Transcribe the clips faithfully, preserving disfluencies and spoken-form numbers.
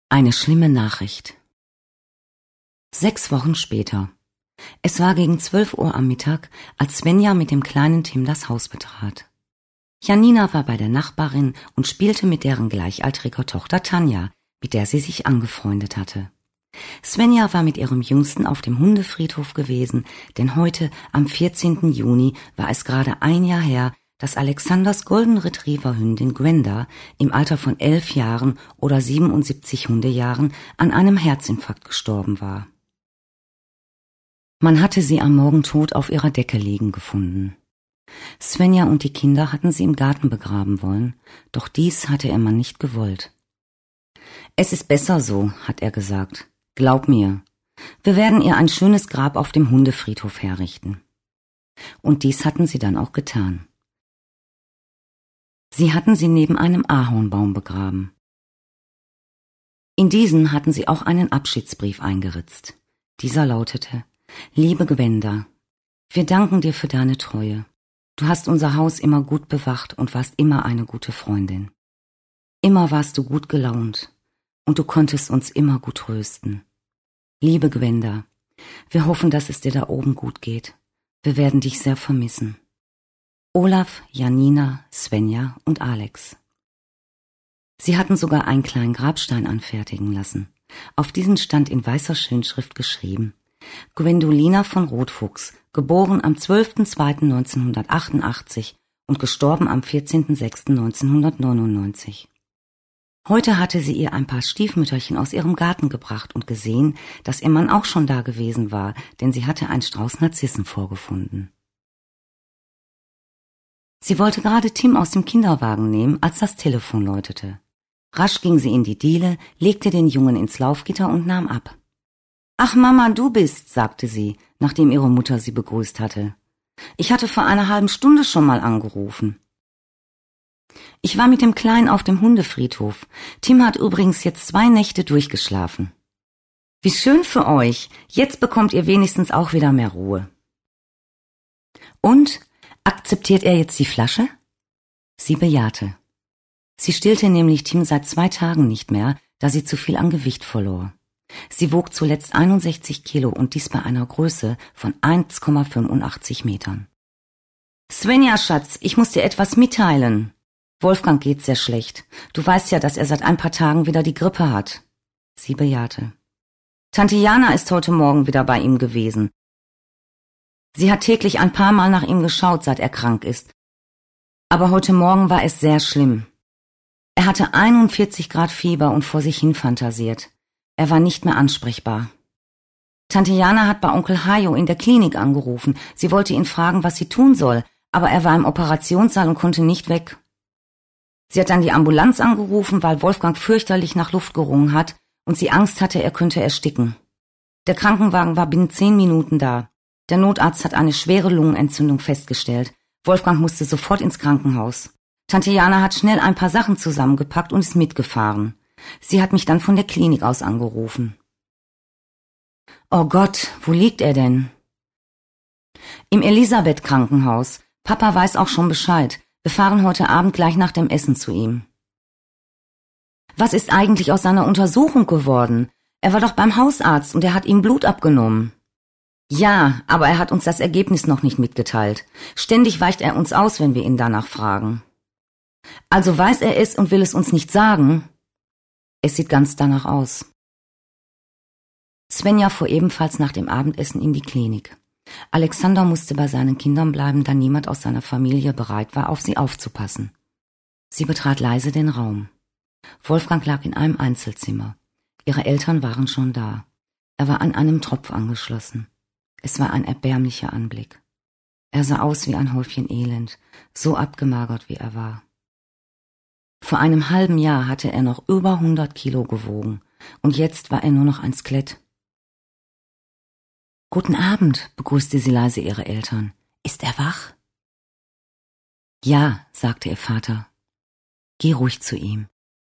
Eine schlimme Nachricht. Sechs Wochen später. Es war gegen zwölf Uhr am Mittag, als Svenja mit dem kleinen Tim das Haus betrat. Janina war bei der Nachbarin und spielte mit deren gleichaltriger Tochter Tanja, mit der sie sich angefreundet hatte. Svenja war mit ihrem Jüngsten auf dem Hundefriedhof gewesen, denn heute, am vierzehnten Juni, war es gerade ein Jahr her, dass Alexanders Golden Retriever Hündin Gwenda im Alter von elf Jahren oder siebenundsiebzig Hundejahren an einem Herzinfarkt gestorben war. Man hatte sie am Morgen tot auf ihrer Decke liegen gefunden. Svenja und die Kinder hatten sie im Garten begraben wollen, doch dies hatte ihr Mann nicht gewollt. »Es ist besser so«, hat er gesagt. »Glaub mir, wir werden ihr ein schönes Grab auf dem Hundefriedhof herrichten.« Und dies hatten sie dann auch getan. Sie hatten sie neben einem Ahornbaum begraben. In diesen hatten sie auch einen Abschiedsbrief eingeritzt. Dieser lautete: »Liebe Gwenda, wir danken dir für deine Treue. Du hast unser Haus immer gut bewacht und warst immer eine gute Freundin. Immer warst du gut gelaunt und du konntest uns immer gut trösten. Liebe Gwenda, wir hoffen, dass es dir da oben gut geht. Wir werden dich sehr vermissen. Olaf, Janina, Svenja und Alex.« Sie hatten sogar einen kleinen Grabstein anfertigen lassen. Auf diesen stand in weißer Schönschrift geschrieben: Gwendolina von Rotfuchs, geboren am zwölften zweiten neunzehnhundertachtundachtzig und gestorben am vierzehnten sechsten neunzehnhundertneunundneunzig. Heute hatte sie ihr ein paar Stiefmütterchen aus ihrem Garten gebracht und gesehen, dass ihr Mann auch schon da gewesen war, denn sie hatte einen Strauß Narzissen vorgefunden. Sie wollte gerade Tim aus dem Kinderwagen nehmen, als das Telefon läutete. Rasch ging sie in die Diele, legte den Jungen ins Laufgitter und nahm ab. »Ach Mama, du bist«, sagte sie, nachdem ihre Mutter sie begrüßt hatte. »Ich hatte vor einer halben Stunde schon mal angerufen.« »Ich war mit dem Kleinen auf dem Hundefriedhof. Tim hat übrigens jetzt zwei Nächte durchgeschlafen.« »Wie schön für euch. Jetzt bekommt ihr wenigstens auch wieder mehr Ruhe.« »Und, akzeptiert er jetzt die Flasche?« Sie bejahte. Sie stillte nämlich Tim seit zwei Tagen nicht mehr, da sie zu viel an Gewicht verlor. Sie wog zuletzt einundsechzig Kilo und dies bei einer Größe von eins Komma fünfundachtzig Metern. »Svenja, Schatz, ich muss dir etwas mitteilen. Wolfgang geht sehr schlecht. Du weißt ja, dass er seit ein paar Tagen wieder die Grippe hat.« Sie bejahte. »Tante Jana ist heute Morgen wieder bei ihm gewesen. Sie hat täglich ein paar Mal nach ihm geschaut, seit er krank ist. Aber heute Morgen war es sehr schlimm. Er hatte einundvierzig Grad Fieber und vor sich hin fantasiert. Er war nicht mehr ansprechbar. Tante Jana hat bei Onkel Hajo in der Klinik angerufen. Sie wollte ihn fragen, was sie tun soll, aber er war im Operationssaal und konnte nicht weg. Sie hat dann die Ambulanz angerufen, weil Wolfgang fürchterlich nach Luft gerungen hat und sie Angst hatte, er könnte ersticken. Der Krankenwagen war binnen zehn Minuten da. Der Notarzt hat eine schwere Lungenentzündung festgestellt. Wolfgang musste sofort ins Krankenhaus. Tante Jana hat schnell ein paar Sachen zusammengepackt und ist mitgefahren. Sie hat mich dann von der Klinik aus angerufen.« »Oh Gott, wo liegt er denn?« »Im Elisabeth-Krankenhaus. Papa weiß auch schon Bescheid. Wir fahren heute Abend gleich nach dem Essen zu ihm.« »Was ist eigentlich aus seiner Untersuchung geworden? Er war doch beim Hausarzt und er hat ihm Blut abgenommen.« »Ja, aber er hat uns das Ergebnis noch nicht mitgeteilt. Ständig weicht er uns aus, wenn wir ihn danach fragen.« »Also weiß er es und will es uns nicht sagen?« »Es sieht ganz danach aus.« Svenja fuhr ebenfalls nach dem Abendessen in die Klinik. Alexander musste bei seinen Kindern bleiben, da niemand aus seiner Familie bereit war, auf sie aufzupassen. Sie betrat leise den Raum. Wolfgang lag in einem Einzelzimmer. Ihre Eltern waren schon da. Er war an einem Tropf angeschlossen. Es war ein erbärmlicher Anblick. Er sah aus wie ein Häufchen Elend, so abgemagert wie er war. Vor einem halben Jahr hatte er noch über hundert Kilo gewogen und jetzt war er nur noch ein Skelett. »Guten Abend«, begrüßte sie leise ihre Eltern. »Ist er wach?« »Ja«, sagte ihr Vater. »Geh ruhig zu ihm.«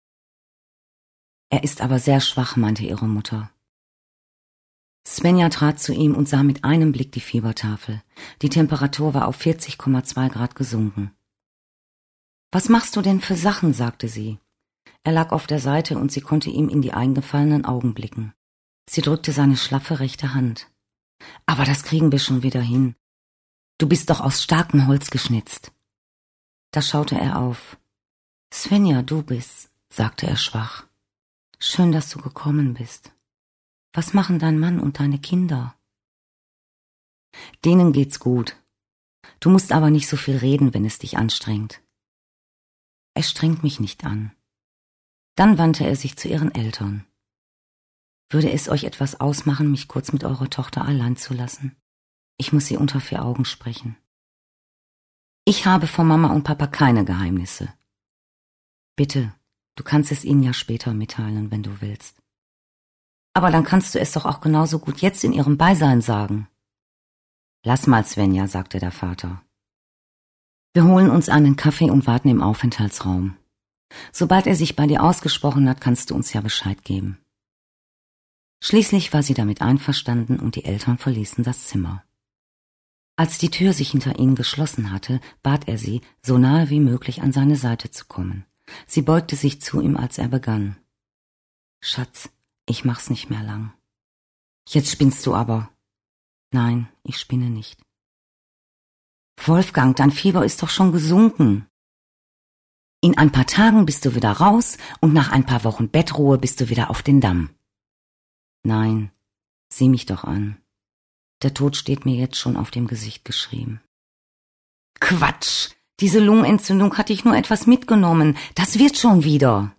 »Er ist aber sehr schwach«, meinte ihre Mutter. Svenja trat zu ihm und sah mit einem Blick die Fiebertafel. Die Temperatur war auf vierzig Komma zwei Grad gesunken. »Was machst du denn für Sachen?«, sagte sie. Er lag auf der Seite und sie konnte ihm in die eingefallenen Augen blicken. Sie drückte seine schlaffe rechte Hand. »Aber das kriegen wir schon wieder hin. Du bist doch aus starkem Holz geschnitzt.« Da schaute er auf. »Svenja, du bist's«, sagte er schwach. »Schön, dass du gekommen bist. Was machen dein Mann und deine Kinder?« »Denen geht's gut. Du musst aber nicht so viel reden, wenn es dich anstrengt.« »Es strengt mich nicht an.« Dann wandte er sich zu ihren Eltern. »Würde es euch etwas ausmachen, mich kurz mit eurer Tochter allein zu lassen? Ich muss sie unter vier Augen sprechen. Ich habe vor Mama und Papa keine Geheimnisse. Bitte, du kannst es ihnen ja später mitteilen, wenn du willst. Aber dann kannst du es doch auch genauso gut jetzt in ihrem Beisein sagen.« »Lass mal, Svenja«, sagte der Vater. »Wir holen uns einen Kaffee und warten im Aufenthaltsraum. Sobald er sich bei dir ausgesprochen hat, kannst du uns ja Bescheid geben.« Schließlich war sie damit einverstanden und die Eltern verließen das Zimmer. Als die Tür sich hinter ihnen geschlossen hatte, bat er sie, so nahe wie möglich an seine Seite zu kommen. Sie beugte sich zu ihm, als er begann. »Schatz, ich mach's nicht mehr lang.« »Jetzt spinnst du aber.« »Nein, ich spinne nicht.« »Wolfgang, dein Fieber ist doch schon gesunken. In ein paar Tagen bist du wieder raus und nach ein paar Wochen Bettruhe bist du wieder auf den Damm.« »Nein, sieh mich doch an. Der Tod steht mir jetzt schon auf dem Gesicht geschrieben.« »Quatsch! Diese Lungenentzündung hatte ich nur etwas mitgenommen. Das wird schon wieder.«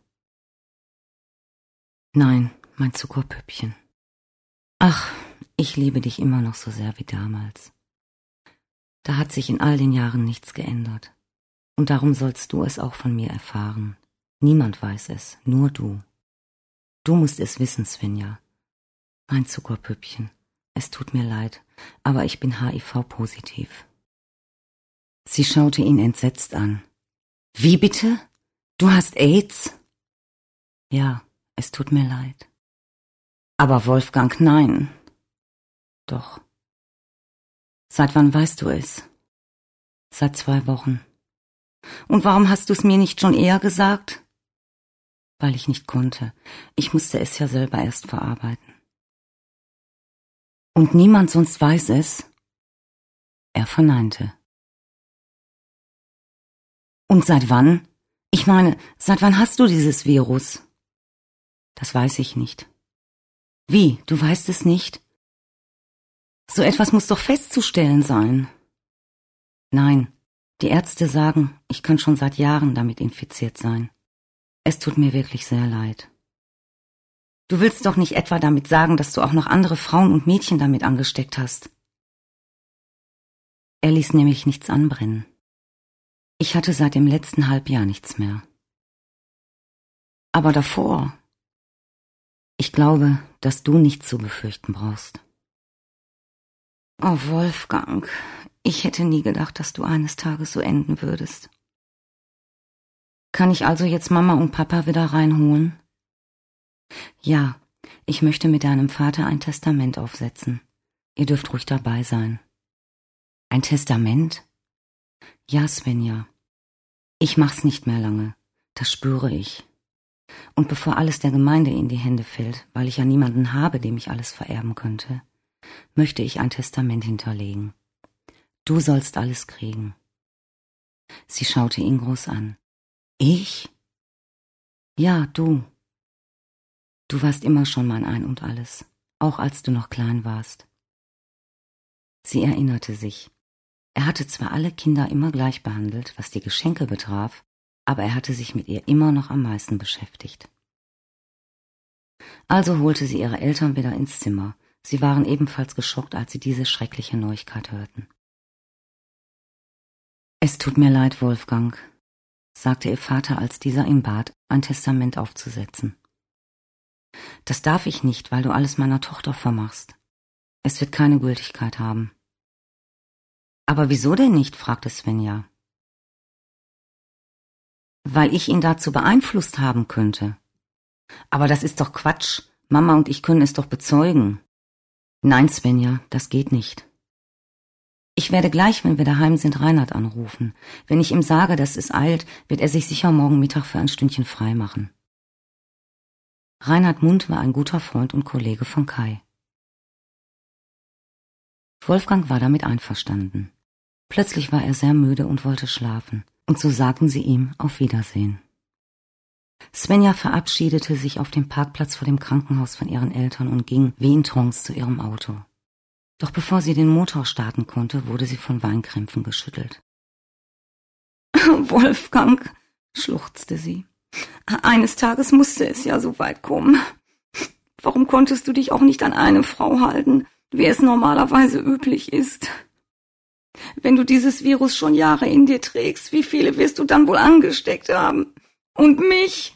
»Nein, mein Zuckerpüppchen. Ach, ich liebe dich immer noch so sehr wie damals. Da hat sich in all den Jahren nichts geändert. Und darum sollst du es auch von mir erfahren. Niemand weiß es, nur du. Du musst es wissen, Svenja. Mein Zuckerpüppchen, es tut mir leid, aber ich bin H I V-positiv.« Sie schaute ihn entsetzt an. »Wie bitte? Du hast AIDS?« »Ja, es tut mir leid.« »Aber Wolfgang, nein.« »Doch.« »Seit wann weißt du es?« »Seit zwei Wochen.« »Und warum hast du es mir nicht schon eher gesagt?« »Weil ich nicht konnte. Ich musste es ja selber erst verarbeiten.« »Und niemand sonst weiß es?« Er verneinte. »Und seit wann? Ich meine, seit wann hast du dieses Virus?« »Das weiß ich nicht.« »Wie, du weißt es nicht? So etwas muss doch festzustellen sein.« »Nein, die Ärzte sagen, ich kann schon seit Jahren damit infiziert sein. Es tut mir wirklich sehr leid.« »Du willst doch nicht etwa damit sagen, dass du auch noch andere Frauen und Mädchen damit angesteckt hast?« Er ließ nämlich nichts anbrennen. Ich hatte seit dem letzten Halbjahr nichts mehr. Aber davor, ich glaube, dass du nichts zu befürchten brauchst. Oh, Wolfgang, ich hätte nie gedacht, dass du eines Tages so enden würdest. Kann ich also jetzt Mama und Papa wieder reinholen? Ja, ich möchte mit deinem Vater ein Testament aufsetzen. Ihr dürft ruhig dabei sein. Ein Testament? Ja, Svenja. Ich mach's nicht mehr lange. Das spüre ich. Und bevor alles der Gemeinde in die Hände fällt, weil ich ja niemanden habe, dem ich alles vererben könnte, möchte ich ein Testament hinterlegen. Du sollst alles kriegen. Sie schaute ihn groß an. Ich? Ja, du. Du warst immer schon mein Ein und Alles, auch als du noch klein warst. Sie erinnerte sich. Er hatte zwar alle Kinder immer gleich behandelt, was die Geschenke betraf, aber er hatte sich mit ihr immer noch am meisten beschäftigt. Also holte sie ihre Eltern wieder ins Zimmer. Sie waren ebenfalls geschockt, als sie diese schreckliche Neuigkeit hörten. »Es tut mir leid, Wolfgang«, sagte ihr Vater, als dieser ihn bat, ein Testament aufzusetzen. »Das darf ich nicht, weil du alles meiner Tochter vermachst. Es wird keine Gültigkeit haben.« »Aber wieso denn nicht?« fragte Svenja. »Weil ich ihn dazu beeinflusst haben könnte.« »Aber das ist doch Quatsch. Mama und ich können es doch bezeugen.« »Nein, Svenja, das geht nicht. Ich werde gleich, wenn wir daheim sind, Reinhard anrufen. Wenn ich ihm sage, dass es eilt, wird er sich sicher morgen Mittag für ein Stündchen frei machen. Reinhard Mund war ein guter Freund und Kollege von Kai. Wolfgang war damit einverstanden. Plötzlich war er sehr müde und wollte schlafen, und so sagten sie ihm auf Wiedersehen. Svenja verabschiedete sich auf dem Parkplatz vor dem Krankenhaus von ihren Eltern und ging wie in Trance zu ihrem Auto. Doch bevor sie den Motor starten konnte, wurde sie von Weinkrämpfen geschüttelt. »Wolfgang«, schluchzte sie, »eines Tages musste es ja so weit kommen. Warum konntest du dich auch nicht an eine Frau halten, wie es normalerweise üblich ist? Wenn du dieses Virus schon Jahre in dir trägst, wie viele wirst du dann wohl angesteckt haben? Und mich?«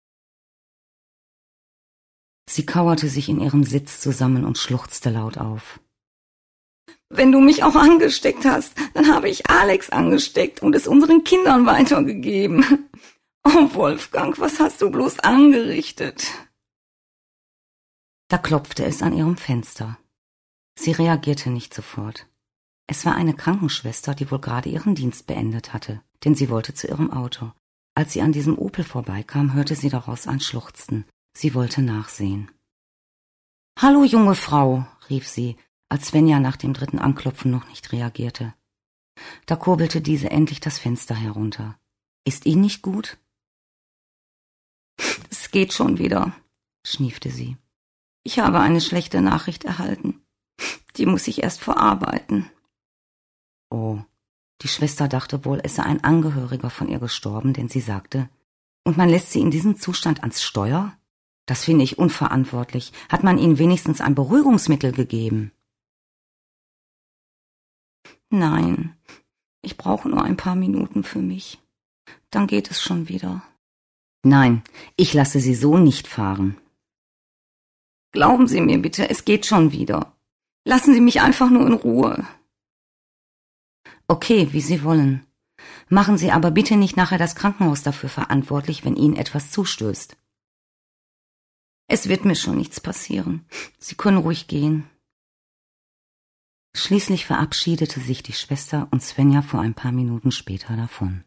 Sie kauerte sich in ihrem Sitz zusammen und schluchzte laut auf. »Wenn du mich auch angesteckt hast, dann habe ich Alex angesteckt und es unseren Kindern weitergegeben. Oh, Wolfgang, was hast du bloß angerichtet?« Da klopfte es an ihrem Fenster. Sie reagierte nicht sofort. Es war eine Krankenschwester, die wohl gerade ihren Dienst beendet hatte, denn sie wollte zu ihrem Auto. Als sie an diesem Opel vorbeikam, hörte sie daraus ein Schluchzen. Sie wollte nachsehen. »Hallo, junge Frau«, rief sie, als Svenja nach dem dritten Anklopfen noch nicht reagierte. Da kurbelte diese endlich das Fenster herunter. »Ist Ihnen nicht gut?« »Es geht schon wieder«, schniefte sie. »Ich habe eine schlechte Nachricht erhalten. Die muss ich erst verarbeiten.« Oh, die Schwester dachte wohl, es sei ein Angehöriger von ihr gestorben, denn sie sagte, »Und man lässt sie in diesem Zustand ans Steuer? Das finde ich unverantwortlich. Hat man ihnen wenigstens ein Beruhigungsmittel gegeben?« »Nein, ich brauche nur ein paar Minuten für mich. Dann geht es schon wieder.« »Nein, ich lasse Sie so nicht fahren.« »Glauben Sie mir bitte, es geht schon wieder. Lassen Sie mich einfach nur in Ruhe.« »Okay, wie Sie wollen. Machen Sie aber bitte nicht nachher das Krankenhaus dafür verantwortlich, wenn Ihnen etwas zustößt.« »Es wird mir schon nichts passieren. Sie können ruhig gehen.« Schließlich verabschiedete sich die Schwester und Svenja fuhr ein paar Minuten später davon.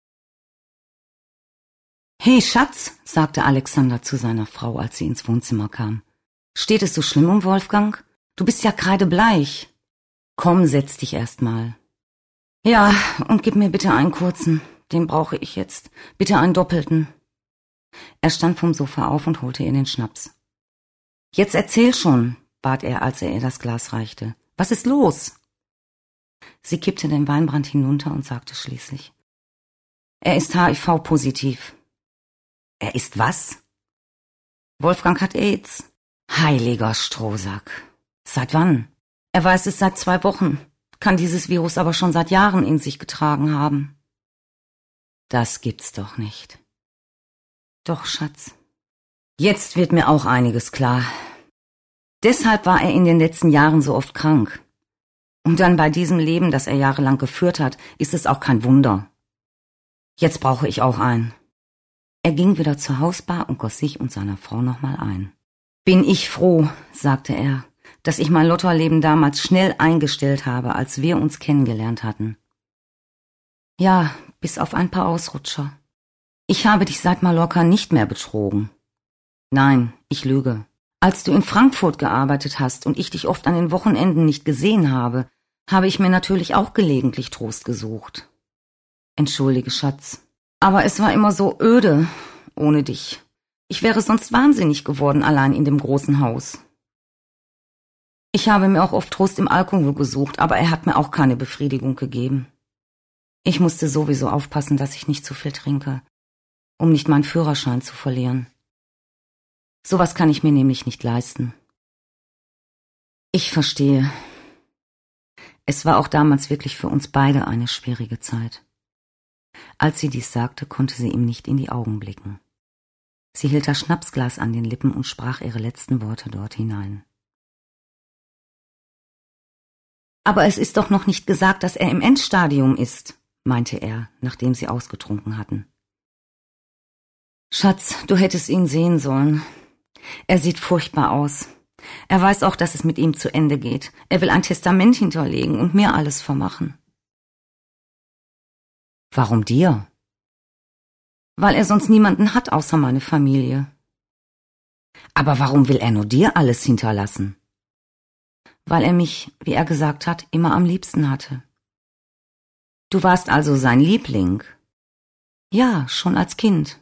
»Hey, Schatz«, sagte Alexander zu seiner Frau, als sie ins Wohnzimmer kam. »Steht es so schlimm um Wolfgang? Du bist ja kreidebleich. Komm, setz dich erst mal.« »Ja, und gib mir bitte einen kurzen. Den brauche ich jetzt. Bitte einen doppelten.« Er stand vom Sofa auf und holte ihr den Schnaps. »Jetzt erzähl schon«, bat er, als er ihr das Glas reichte. »Was ist los?« Sie kippte den Weinbrand hinunter und sagte schließlich, »Er ist H I V-positiv.« »Er ist was?« »Wolfgang hat AIDS.« »Heiliger Strohsack. Seit wann?« »Er weiß es seit zwei Wochen, kann dieses Virus aber schon seit Jahren in sich getragen haben.« »Das gibt's doch nicht.« »Doch, Schatz. Jetzt wird mir auch einiges klar. Deshalb war er in den letzten Jahren so oft krank. Und dann bei diesem Leben, das er jahrelang geführt hat, ist es auch kein Wunder. Jetzt brauche ich auch einen.« Er ging wieder zur Hausbar und goss sich und seiner Frau nochmal ein. »Bin ich froh«, sagte er, »dass ich mein Lotterleben damals schnell eingestellt habe, als wir uns kennengelernt hatten. Ja, bis auf ein paar Ausrutscher. Ich habe dich seit Mallorca nicht mehr betrogen. Nein, ich lüge. Als du in Frankfurt gearbeitet hast und ich dich oft an den Wochenenden nicht gesehen habe, habe ich mir natürlich auch gelegentlich Trost gesucht. Entschuldige, Schatz, aber es war immer so öde ohne dich. Ich wäre sonst wahnsinnig geworden allein in dem großen Haus. Ich habe mir auch oft Trost im Alkohol gesucht, aber er hat mir auch keine Befriedigung gegeben. Ich musste sowieso aufpassen, dass ich nicht zu viel trinke, um nicht meinen Führerschein zu verlieren. Sowas kann ich mir nämlich nicht leisten.« »Ich verstehe. Es war auch damals wirklich für uns beide eine schwierige Zeit.« Als sie dies sagte, konnte sie ihm nicht in die Augen blicken. Sie hielt das Schnapsglas an den Lippen und sprach ihre letzten Worte dort hinein. »Aber es ist doch noch nicht gesagt, dass er im Endstadium ist«, meinte er, nachdem sie ausgetrunken hatten. »Schatz, du hättest ihn sehen sollen. Er sieht furchtbar aus. Er weiß auch, dass es mit ihm zu Ende geht. Er will ein Testament hinterlegen und mir alles vermachen.« »Warum dir?« »Weil er sonst niemanden hat außer meine Familie.« Aber warum will er nur dir alles hinterlassen? Weil er mich, wie er gesagt hat, immer am liebsten hatte. Du warst also sein Liebling? Ja, schon als Kind.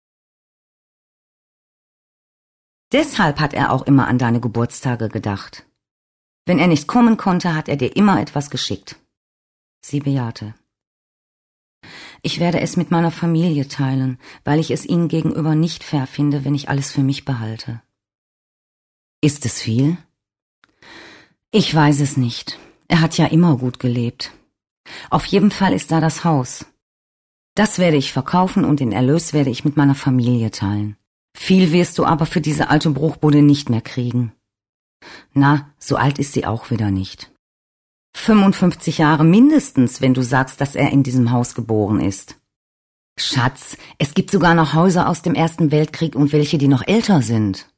Deshalb hat er auch immer an deine Geburtstage gedacht. Wenn er nicht kommen konnte, hat er dir immer etwas geschickt. Sie bejahte. Ich werde es mit meiner Familie teilen, weil ich es ihnen gegenüber nicht fair finde, wenn ich alles für mich behalte. Ist es viel? Ich weiß es nicht. Er hat ja immer gut gelebt. Auf jeden Fall ist da das Haus. Das werde ich verkaufen und den Erlös werde ich mit meiner Familie teilen. Viel wirst du aber für diese alte Bruchbude nicht mehr kriegen. Na, so alt ist sie auch wieder nicht. fünfundfünfzig Jahre mindestens, wenn du sagst, dass er in diesem Haus geboren ist. Schatz, es gibt sogar noch Häuser aus dem Ersten Weltkrieg und welche, die noch älter sind.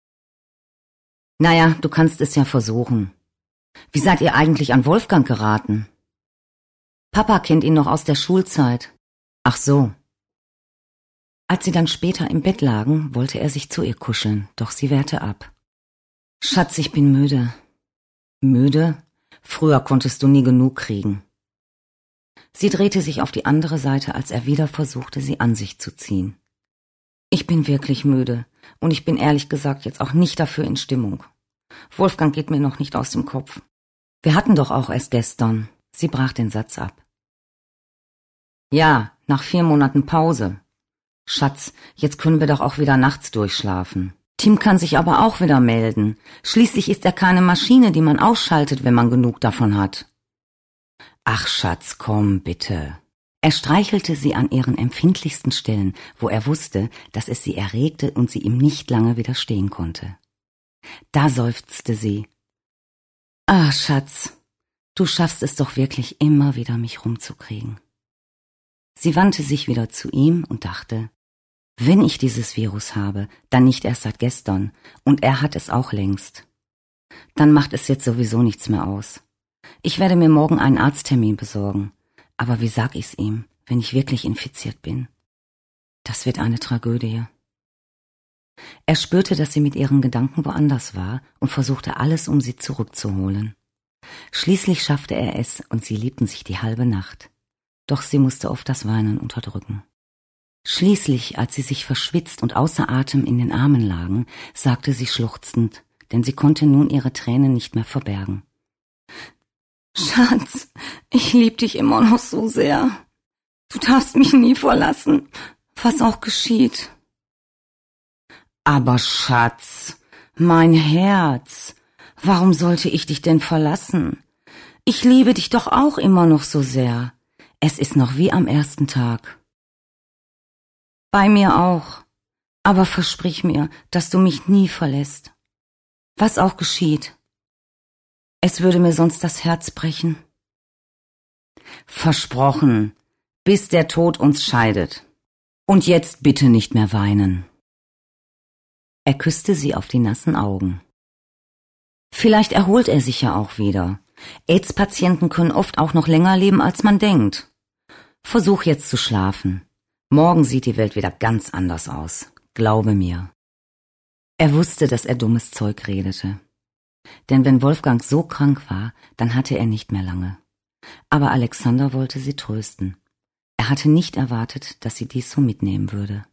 Naja, du kannst es ja versuchen. Wie seid ihr eigentlich an Wolfgang geraten? Papa kennt ihn noch aus der Schulzeit. Ach so. Als sie dann später im Bett lagen, wollte er sich zu ihr kuscheln, doch sie wehrte ab. Schatz, ich bin müde. Müde? Früher konntest du nie genug kriegen. Sie drehte sich auf die andere Seite, als er wieder versuchte, sie an sich zu ziehen. Ich bin wirklich müde und ich bin ehrlich gesagt jetzt auch nicht dafür in Stimmung. Wolfgang geht mir noch nicht aus dem Kopf. Wir hatten doch auch erst gestern. Sie brach den Satz ab. Ja, nach vier Monaten Pause. Schatz, jetzt können wir doch auch wieder nachts durchschlafen. Tim kann sich aber auch wieder melden. Schließlich ist er keine Maschine, die man ausschaltet, wenn man genug davon hat. Ach Schatz, komm bitte. Er streichelte sie an ihren empfindlichsten Stellen, wo er wusste, dass es sie erregte und sie ihm nicht lange widerstehen konnte. Da seufzte sie. Ah, Schatz, du schaffst es doch wirklich immer wieder, mich rumzukriegen. Sie wandte sich wieder zu ihm und dachte, wenn ich dieses Virus habe, dann nicht erst seit gestern, und er hat es auch längst. Dann macht es jetzt sowieso nichts mehr aus. Ich werde mir morgen einen Arzttermin besorgen, aber wie sag ich's ihm, wenn ich wirklich infiziert bin? Das wird eine Tragödie. Er spürte, dass sie mit ihren Gedanken woanders war und versuchte alles, um sie zurückzuholen. Schließlich schaffte er es und sie liebten sich die halbe Nacht. Doch sie musste oft das Weinen unterdrücken. Schließlich, als sie sich verschwitzt und außer Atem in den Armen lagen, sagte sie schluchzend, denn sie konnte nun ihre Tränen nicht mehr verbergen. Schatz, ich lieb dich immer noch so sehr. Du darfst mich nie verlassen, was auch geschieht. Aber Schatz, mein Herz, warum sollte ich dich denn verlassen? Ich liebe dich doch auch immer noch so sehr. Es ist noch wie am ersten Tag. Bei mir auch. Aber versprich mir, dass du mich nie verlässt. Was auch geschieht. Es würde mir sonst das Herz brechen. Versprochen, bis der Tod uns scheidet. Und jetzt bitte nicht mehr weinen. Er küsste sie auf die nassen Augen. Vielleicht erholt er sich ja auch wieder. AIDS-Patienten können oft auch noch länger leben, als man denkt. Versuch jetzt zu schlafen. Morgen sieht die Welt wieder ganz anders aus. Glaube mir. Er wusste, dass er dummes Zeug redete. Denn wenn Wolfgang so krank war, dann hatte er nicht mehr lange. Aber Alexander wollte sie trösten. Er hatte nicht erwartet, dass sie dies so mitnehmen würde.